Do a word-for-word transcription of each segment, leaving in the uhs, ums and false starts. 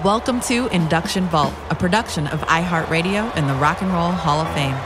Welcome to Induction Vault, a production of iHeartRadio and the Rock and Roll Hall of Fame.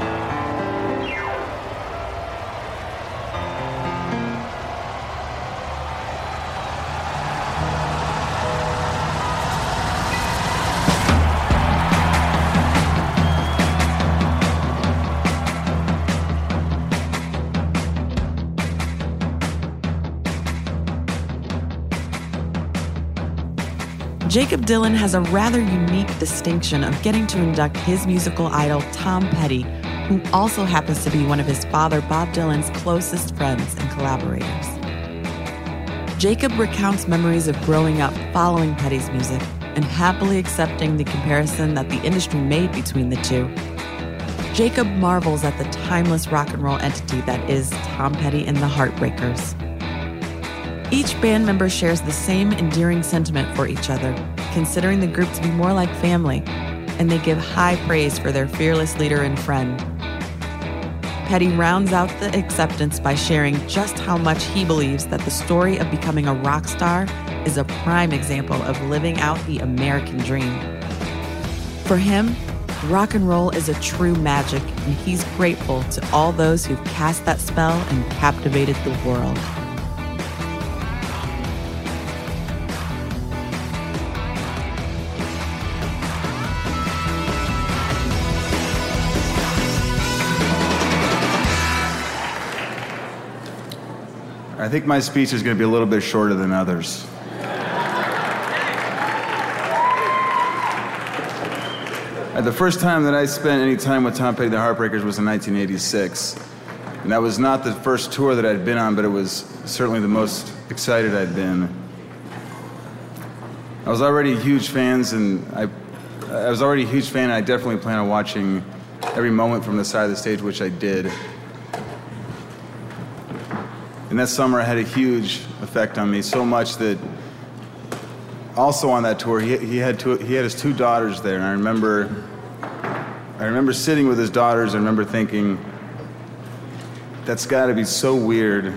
Jakob Dylan has a rather unique distinction of getting to induct his musical idol, Tom Petty, who also happens to be one of his father, Bob Dylan's closest friends and collaborators. Jakob recounts memories of growing up following Petty's music and happily accepting the comparison that the industry made between the two. Jakob marvels at the timeless rock and roll entity that is Tom Petty and the Heartbreakers. Each band member shares the same endearing sentiment for each other, considering the group to be more like family, and they give high praise for their fearless leader and friend. Petty rounds out the acceptance by sharing just how much he believes that the story of becoming a rock star is a prime example of living out the American dream. For him, rock and roll is a true magic, and he's grateful to all those who've cast that spell and captivated the world. I think my speech is going to be a little bit shorter than others. Uh, the first time that I spent any time with Tom Petty and the Heartbreakers was in nineteen eighty-six. And that was not the first tour that I'd been on, but it was certainly the most excited I'd been. I was already huge fans, and I, I was already a huge fan, and I definitely plan on watching every moment from the side of the stage, which I did. And that summer had a huge effect on me, so much that also on that tour, he, he, had two, he had his two daughters there, and I remember, I remember sitting with his daughters, and I remember thinking, that's gotta be so weird.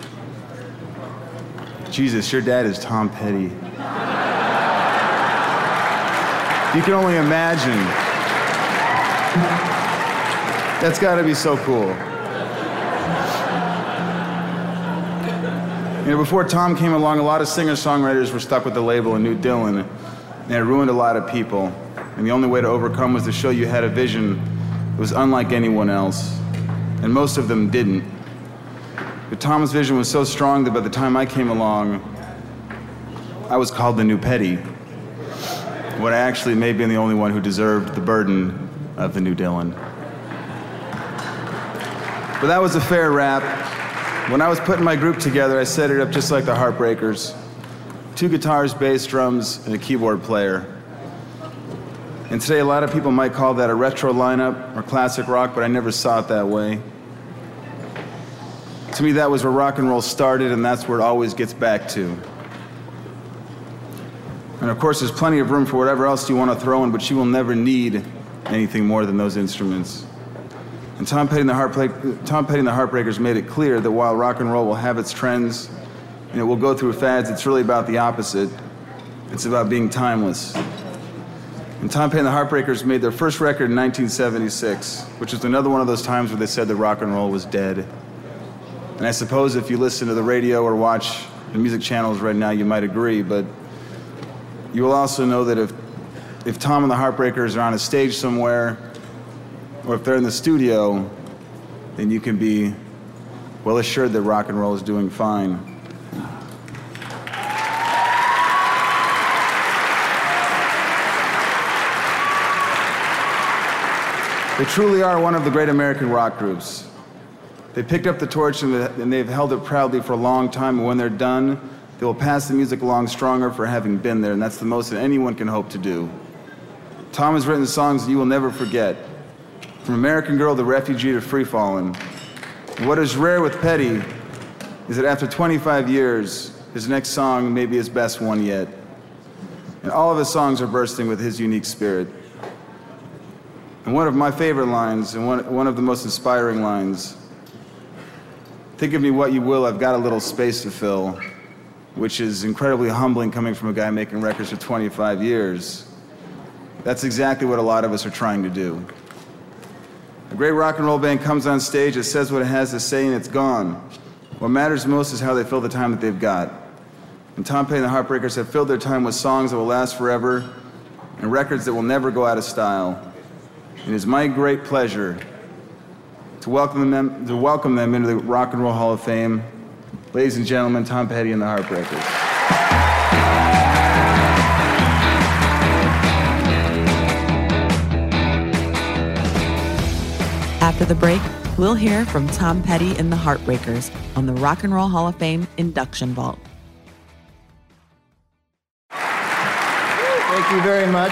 Jesus, your dad is Tom Petty. You can only imagine. That's gotta be so cool. You know, before Tom came along, a lot of singer-songwriters were stuck with the label and New Dylan, and it ruined a lot of people. And the only way to overcome was to show you had a vision that was unlike anyone else, and most of them didn't. But Tom's vision was so strong that by the time I came along, I was called the New Petty, when I actually may have been the only one who deserved the burden of the New Dylan. But that was a fair rap. When I was putting my group together, I set it up just like the Heartbreakers. Two guitars, bass, drums, and a keyboard player. And today, a lot of people might call that a retro lineup or classic rock, but I never saw it that way. To me, that was where rock and roll started, and that's where it always gets back to. And of course, there's plenty of room for whatever else you want to throw in, but you will never need anything more than those instruments. And Tom Petty and the Heartbreak- Tom Petty and the Heartbreakers made it clear that while rock and roll will have its trends and it will go through fads, it's really about the opposite. It's about being timeless. And Tom Petty and the Heartbreakers made their first record in nineteen seventy-six, which was another one of those times where they said that rock and roll was dead. And I suppose if you listen to the radio or watch the music channels right now, you might agree, but you will also know that if, if Tom and the Heartbreakers are on a stage somewhere, or if they're in the studio, then you can be well assured that rock and roll is doing fine. They truly are one of the great American rock groups. They picked up the torch and they've held it proudly for a long time, and when they're done, they will pass the music along stronger for having been there, and that's the most that anyone can hope to do. Tom has written songs that you will never forget. From American Girl to Refugee to Free Fallin'. And what is rare with Petty is that after twenty-five years, his next song may be his best one yet. And all of his songs are bursting with his unique spirit. And one of my favorite lines, and one, one of the most inspiring lines, think of me what you will, I've got a little space to fill. which is incredibly humbling coming from a guy making records for twenty-five years. That's exactly what a lot of us are trying to do. A great rock and roll band comes on stage, it says what it has to say, and it's gone. What matters most is how they fill the time that they've got. And Tom Petty and the Heartbreakers have filled their time with songs that will last forever and records that will never go out of style. It is my great pleasure to welcome them, to welcome them into the Rock and Roll Hall of Fame. Ladies and gentlemen, Tom Petty and the Heartbreakers. After the break, we'll hear from Tom Petty and the Heartbreakers on the Rock and Roll Hall of Fame Induction Vault. Thank you very much.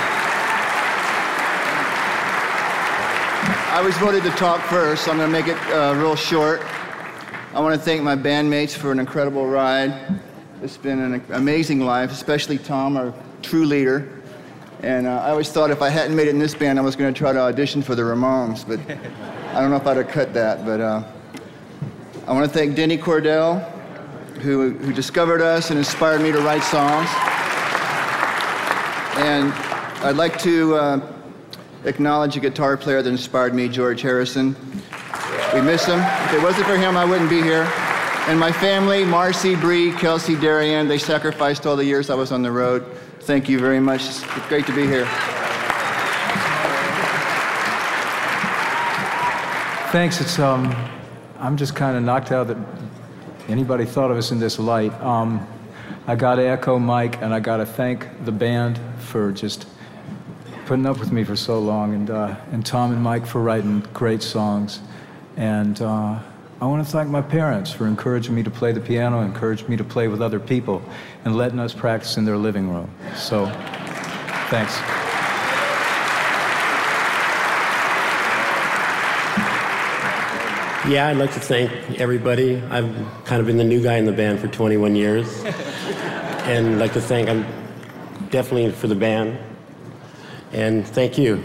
I was voted to talk first, so I'm going to make it uh, real short. I want to thank my bandmates for an incredible ride. It's been an amazing life, especially Tom, our true leader. And uh, I always thought if I hadn't made it in this band, I was going to try to audition for the Ramones, but I don't know if I'd have cut that. But uh, I want to thank Denny Cordell, who, who discovered us and inspired me to write songs. And I'd like to uh, acknowledge a guitar player that inspired me, George Harrison. We miss him. If it wasn't for him, I wouldn't be here. And my family, Marcy, Bree, Kelsey, Darian, they sacrificed all the years I was on the road. Thank you very much. It's great to be here. Thanks. It's um, I'm just kind of knocked out that anybody thought of us in this light. Um, I got to echo Mike, and I got to thank the band for just putting up with me for so long, and uh, and Tom and Mike for writing great songs, and uh, I want to thank my parents for encouraging me to play the piano, encouraging me to play with other people, and letting us practice in their living room. So, thanks. Yeah, I'd like to thank everybody. I've kind of been the new guy in the band for twenty-one years. And I'd like to thank, I'm definitely for the band. And thank you.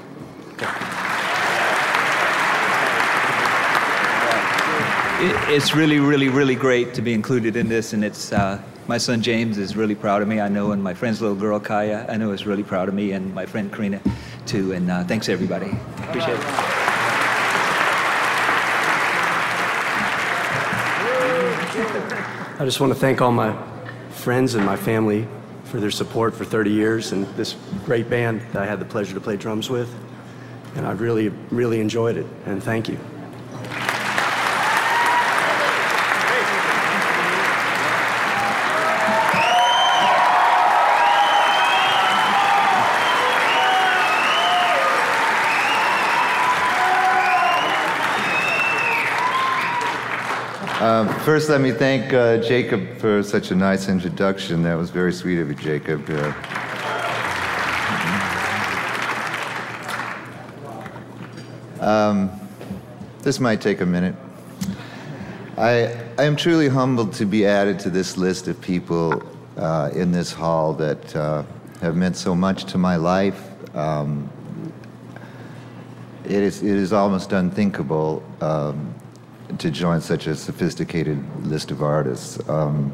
It's really, really, really great to be included in this, and it's uh, my son James is really proud of me, I know, and my friend's little girl Kaya, I know, is really proud of me, and my friend Karina too. And uh, thanks everybody. Appreciate it. I just want to thank all my friends and my family for their support for thirty years, and this great band that I had the pleasure to play drums with. And I've really, really enjoyed it, and thank you. Uh, first, let me thank uh, Jacob for such a nice introduction. That was very sweet of you, Jacob. Uh, um, this might take a minute. I, I am truly humbled to be added to this list of people uh, in this hall that uh, have meant so much to my life. Um, it is, it is almost unthinkable um, to join such a sophisticated list of artists. Um,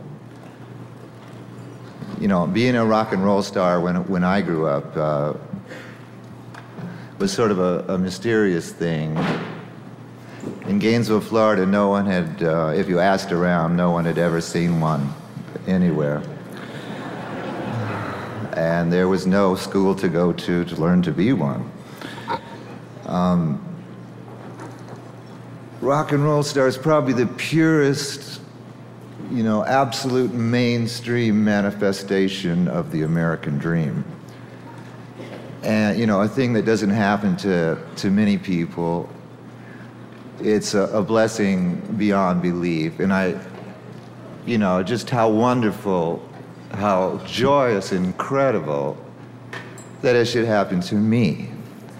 you know, being a rock and roll star when, when I grew up uh, was sort of a, a mysterious thing. In Gainesville, Florida, no one had, uh, if you asked around, no one had ever seen one anywhere. And there was no school to go to to learn to be one. Um, Rock and roll star is probably the purest, you know, absolute mainstream manifestation of the American dream. And, you know, a thing that doesn't happen to, to many people. It's a, a blessing beyond belief. And I, you know, just how wonderful, how joyous, incredible that it should happen to me.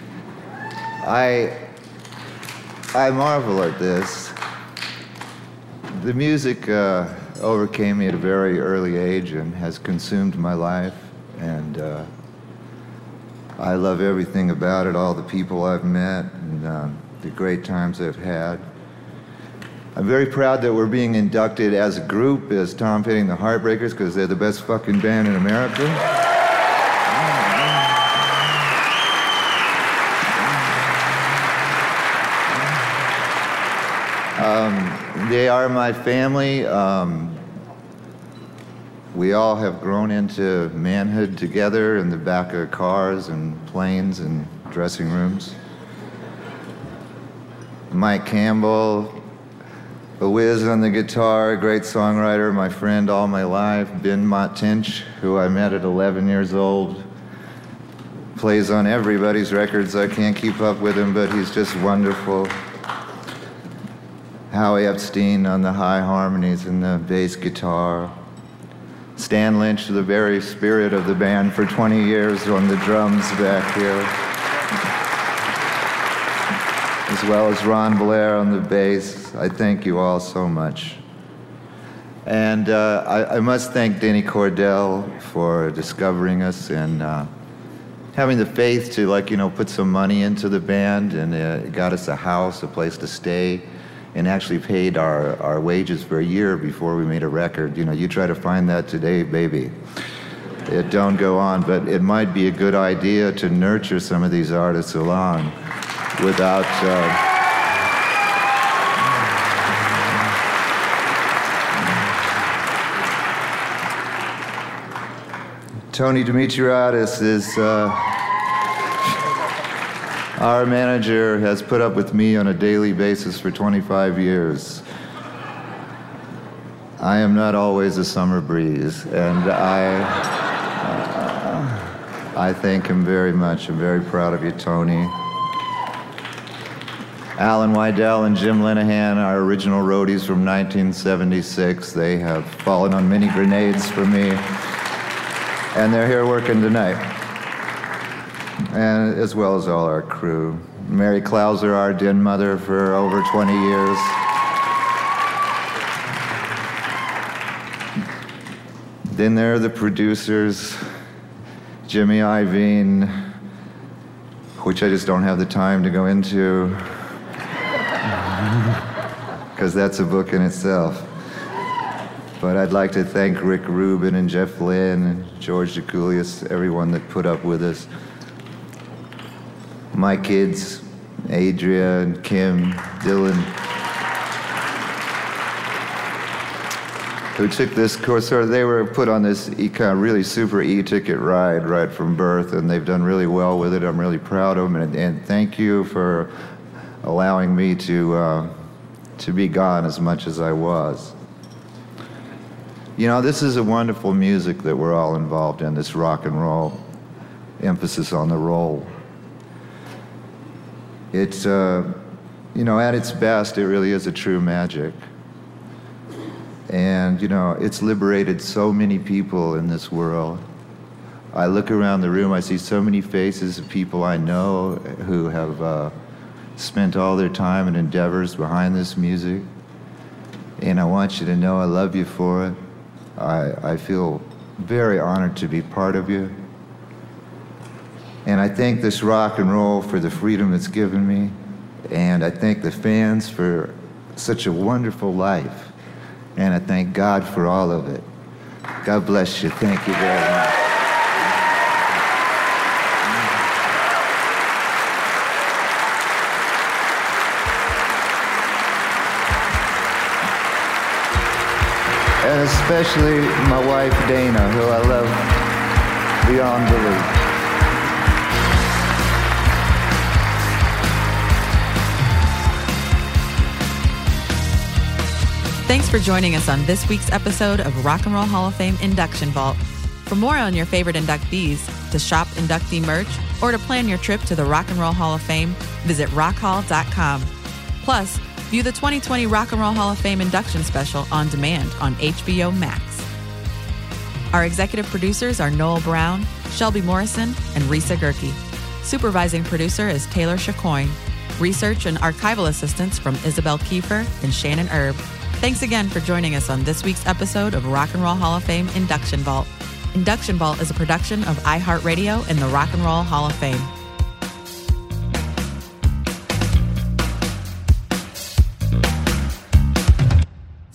I, I marvel at this. The music uh, overcame me at a very early age and has consumed my life, and uh, I love everything about it, all the people I've met, and uh, the great times I've had. I'm very proud that we're being inducted as a group, as Tom Petty and the Heartbreakers, because they're the best fucking band in America. Um, they are my family. Um, we all have grown into manhood together in the back of cars and planes and dressing rooms. Mike Campbell, a whiz on the guitar, a great songwriter, my friend all my life. Ben Mott-Tinch, who I met at eleven years old, plays on everybody's records. I can't keep up with him, but he's just wonderful. Howie Epstein on the high harmonies and the bass guitar. Stan Lynch, the very spirit of the band for twenty years on the drums back here. As well as Ron Blair on the bass. I thank you all so much. And uh, I, I must thank Denny Cordell for discovering us and uh, having the faith to, like, you know, put some money into the band, and uh, it got us a house, a place to stay, and actually paid our, our wages for a year before we made a record. You know, you try to find that today, baby. It don't go on, but it might be a good idea to nurture some of these artists along without... Uh, Tony Dimitriadis is... Uh, Our manager has put up with me on a daily basis for twenty-five years. I am not always a summer breeze, and I, uh, I thank him very much. I'm very proud of you, Tony. Alan Wydell and Jim Linehan, our original roadies from nineteen seventy-six, they have fallen on many grenades for me, and they're here working tonight. And as well as all our crew. Mary Clauser, our den mother for over twenty years. Then there are the producers, Jimmy Iovine, which I just don't have the time to go into, because that's a book in itself. But I'd like to thank Rick Rubin and Jeff Lynne and George DeCoulius, everyone that put up with us. My kids, Adria and Kim, Dylan, who took this course. Sort of, they were put on this e- kind of really super e-ticket ride right from birth, and they've done really well with it. I'm really proud of them, and, and thank you for allowing me to uh, to be gone as much as I was. You know, this is a wonderful music that we're all involved in, this rock and roll, emphasis on the roll. It's, uh, you know, at its best, it really is a true magic. And, you know, it's liberated so many people in this world. I look around the room, I see so many faces of people I know who have uh, spent all their time and endeavors behind this music. And I want you to know I love you for it. I, I feel very honored to be part of you. And I thank this rock and roll for the freedom it's given me. And I thank the fans for such a wonderful life. And I thank God for all of it. God bless you. Thank you very much. And especially my wife, Dana, who I love beyond belief. Thanks for joining us on this week's episode of Rock and Roll Hall of Fame Induction Vault. For more on your favorite inductees, to shop inductee merch, or to plan your trip to the Rock and Roll Hall of Fame, visit rock hall dot com. Plus, view the twenty twenty Rock and Roll Hall of Fame induction special on demand on H B O Max. Our executive producers are Noel Brown, Shelby Morrison, and Risa Gerke. Supervising producer is Taylor Chacoin. Research and archival assistance from Isabel Kiefer and Shannon Erb. Thanks again for joining us on this week's episode of Rock and Roll Hall of Fame Induction Vault. Induction Vault is a production of iHeartRadio and the Rock and Roll Hall of Fame.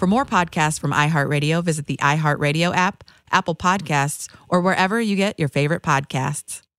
For more podcasts from iHeartRadio, visit the iHeartRadio app, Apple Podcasts, or wherever you get your favorite podcasts.